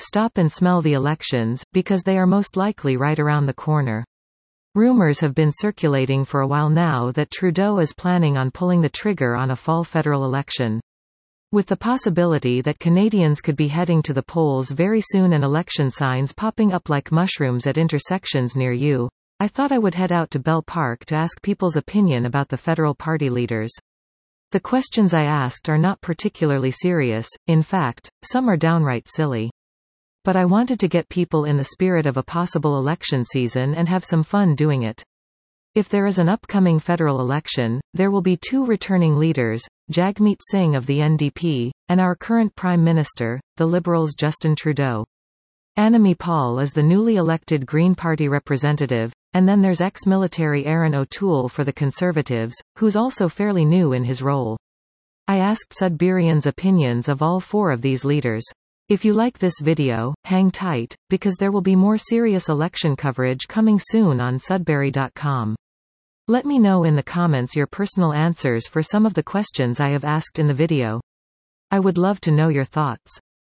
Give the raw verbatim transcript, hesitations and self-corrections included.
stop and smell the elections, because they are most likely right around the corner. Rumors have been circulating for a while now that Trudeau is planning on pulling the trigger on a fall federal election. With the possibility that Canadians could be heading to the polls very soon and election signs popping up like mushrooms at intersections near you, I thought I would head out to Bell Park to ask people's opinion about the federal party leaders. The questions I asked are not particularly serious, in fact, some are downright silly. But I wanted to get people in the spirit of a possible election season and have some fun doing it. If there is an upcoming federal election, there will be two returning leaders, Jagmeet Singh of the N D P, and our current Prime Minister, the Liberals' Justin Trudeau. Annamie Paul is the newly elected Green Party representative, and then there's ex-military Aaron O'Toole for the Conservatives, who's also fairly new in his role. I asked Sudburyans' opinions of all four of these leaders. If you like this video, hang tight, because there will be more serious election coverage coming soon on Sudbury dot com. Let me know in the comments your personal answers for some of the questions I have asked in the video. I would love to know your thoughts.